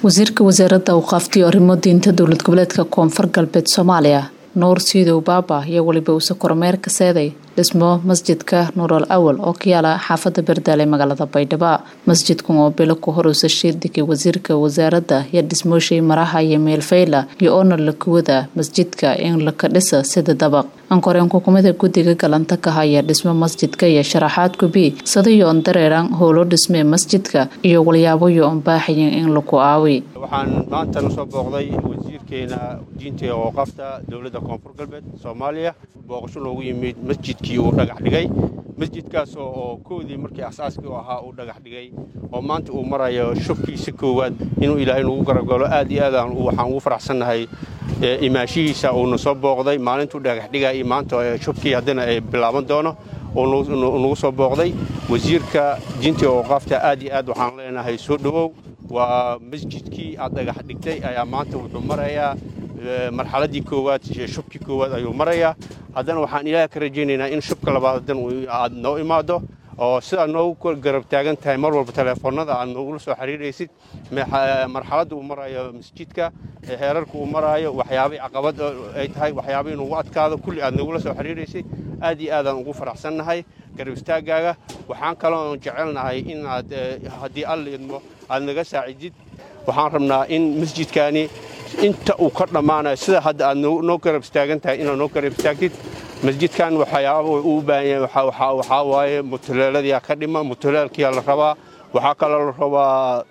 wasiirka wasaaradda awqaafta iyo arrimo diinta dowlad goboleedka koonfur galbeed Soomaaliya Nuur Siidow Baaba iyo waliba uu kormeer ka seeday dhismo masjidka Nuurul Awal oo ka yaala xaafadda Bardale magaalada Baydhabo. Masjidkan oo bilo ku horeysa shirkii wasiirka wasaaradda iyo dhismooshay maraha iyo meel fayla iyo oona la kuwada masjidka in la ka dhisa sida dabaq ankoreen xukuumadda guddiga galanta ka haya dhismo masjidka iyo sharaxaad ku bi sadayo dareeran howlo dhisme masjidka iyo walyaabo iyo baahiyin in la ku aawi. waxaan maanta soo booqday wasiirkeena diinta iyo awqaafta dowladda koonfur galbeed Soomaaliya booqasho loogu yimid masjidkii uu dhagax dhigay masjidkaas oo koodii markii asaaskii uu ahaa uu dhagax dhigay oo maanta uu marayo shubkiisa koowaad inuu Ilaahay nagu garagalo aad iyo aad waxaan ugu faraxsanahay imaashihiisa uu soo booqday maalintuu dhagax dhigay maanta shubkii hadana ay bilaaban doono oo nagu soo booqday wasiirka diinta iyo awqaafta aad iyo aad waxaan leenahay soo dhawow waa masjidkii aad dhagax dhigtay ayaa maanta wuxuu marayaa marxaladii koowaad shubkii koowaad ayuu marayaa hadana waxaan Ilaahay ka rajaynaynaa in shubka labaad aad noo imaado oo sida noogu garab taagan tahay mar walba telefoonada aad noogu soo xiriiraysid marxaladda uu marayo masjidka heerarka uu marayo waxyaabo caqabad ay tahay waxyaabo inuu adkaado kulli aad noogu soo xiriiraysid aad iyo aad aan ugu faraxsanahay garab istaagaaga waxaan kaloo jecelnahay in aad hadii alla idmo aad naga saacidid waxaan rabnaa in masjidkani inta uu ka dhamaanayo sida hadda aad noo garab istaagan tahay inaad noo garab istaagtid masjidkan waxyaabo uu baahan yahay waxa waaye mutulaaladii ka dhima mutulaalkii la rabaa waxa kale la rabaa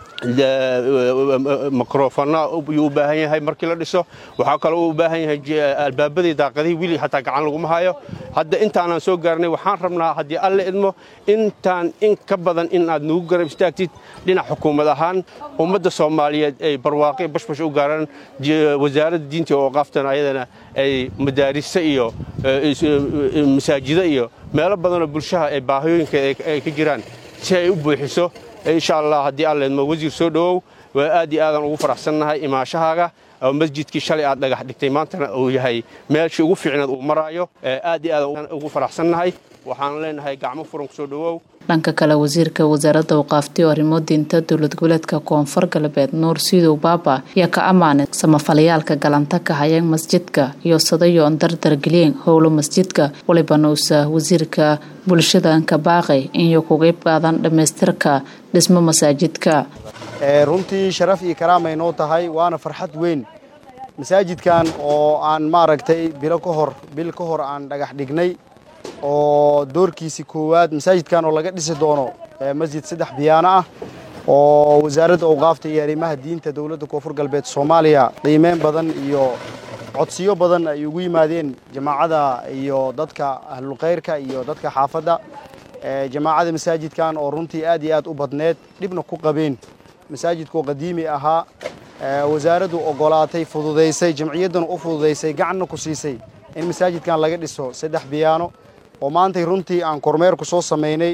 mikrofonna uu baahan yahay markii la dhiso waxa kale uu baahan yahay albaabadii daaqadii wili hatta gacan lagu maayo hadda intaan soo gaarnay waxaan rabnaa hadii alle idmo intaan in ka badan in aad nagu garab istaagtid dhinac xukuumad ahaan ummadda Soomaaliyeed ay barwaaqo bashbash u gaaraan wasaaradda diinta iyo awqaafta ayadana ay madaarista iyo masaajida iyo meelo badan oo bulshada ay baahiyooyinka ay ka jiraan si ay u buuxiso إن شاء الله هدي الله الموزير سودو وآدي آذان وفرحسنها إماشهاga أو مسجد كي شلي عاد لقى حدكتي مانتنا وياهي ماشي وفي عنا ومرايو آدي آذان وفرحسنها وحان لين هاي قاعمو فرنك سودو dhanka kale wasiirka wasaaradda awqaafta iyo arrimo diinta dowlad goboleedka koonfur galbeed Nuur Siidow Baaba ayaa ka amaanay samafaliyaalka galanta ka hayeen masjidka iyo sadayo dardar gelin howlo masjidka waliba nuusa wasiirka bulshada ka baaqay in ay ku qayb qaadan dhameystirka dhismo masaajidka runtii sharaf iyo karaamay noo tahay waana farxad weyn masaajidkan oo aan maaragtay bil ka hor aan dhagax dhignay oo doorkiisi koowaad masaajidkan oo laga dhisi doono masjid 3 biyaana ah oo wasaaradda awqaafta iyo arrimaha diinta dowladda koonfur galbeed Soomaaliya qiimeyn badan iyo codsiyo badan ay ugu yimaadeen jamaacada iyo dadka ahlul khayrka iyo dadka xaafadda jamaacada masaajidkan oo runtii aad iyo aad u badneed dibna ku qabeen masaajidku qadiimi ahaa wasaaraddu ogolaatay fududeysay jamciyadan u fududeysay gacanna ku siisay in masaajidkan laga dhiso 3 biyaano oo maanta runtii aan kormeer ku soo sameynay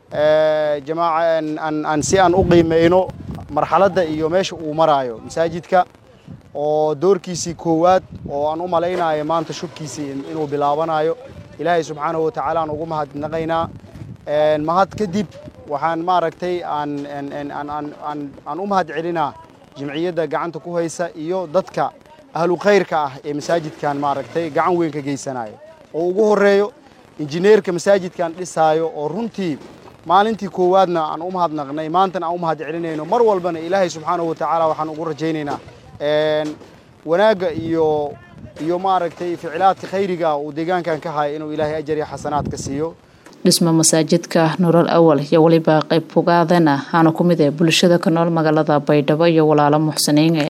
jamaaca aan si aan u qiimeyno marxaladda iyo meesha uu marayo masaajidka oo doorkiisi koowaad oo aan u maleynayo maanta shubkiisi inuu bilaabanayo Ilaahay subhanahu wa ta'ala aan ugu mahadnaqaynaa mahad kadib waxaan maaragtay aan u mahad celinaa jamciyadda gacanta ku haysa iyo dadka ahlu khayrka ah ee masaajidkan maaragtay gacan weyn ka geysanayo oo ugu horeeyo injineerka masaajidkan dhisaayo oo runtii maalintii koowaadna aan u mahadnaqnay maantana aan u mahad celinayno mar walbana Ilaahay subhanahu wa ta'ala waxaan ugu rajaynaynaa wanaaga iyo maaragtay ficilaadka khayriga oo deegaankan ka hay inuu Ilaahay ajar iyo xasanaad ka siiyo dhismo masjidka Nuurul Awal iyo waliba qayb fogaadana aanu ku mid ah bulshada ka nool magaalada Baydhabo iyo walaalo muxsiniin